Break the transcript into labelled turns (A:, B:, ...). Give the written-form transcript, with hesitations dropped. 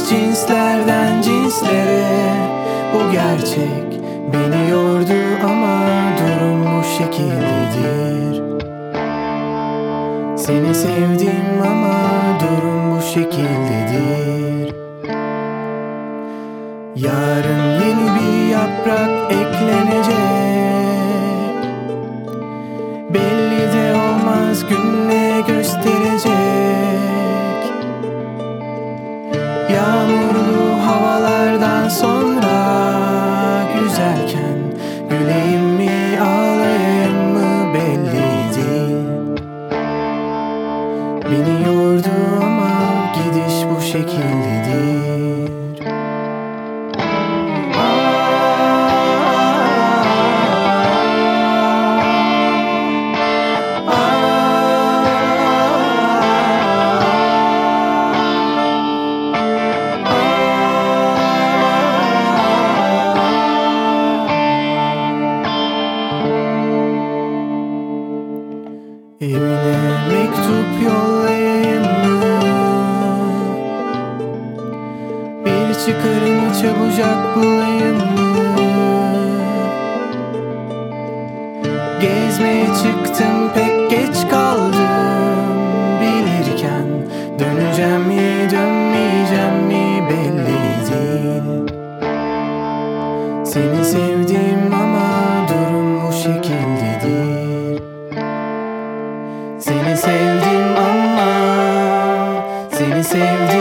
A: cinslerden cinslere. Bu gerçek beni yordu ama durum bu şekildedir. Seni sevdim ama durum bu şekildedir. Yarın yeni bir yaprak eklenecek. Belli de olmaz, gün ne gösterecek. Yağmurlu havalardan sonra güzelken güleyim mi ağlayayım mı belli değil. Beni yordu ama gidiş bu şekildedir. Evine mektup yollayayım mı? Bir çıkarını çabucak bulayım mı? Gezmeye çıktım pek geç kaldım. Bilirken döneceğim mi dönmeyeceğim mi belli değil. Seni sevdim ama durum bu şekildedir. Seni sevdim ama, seni sevdim.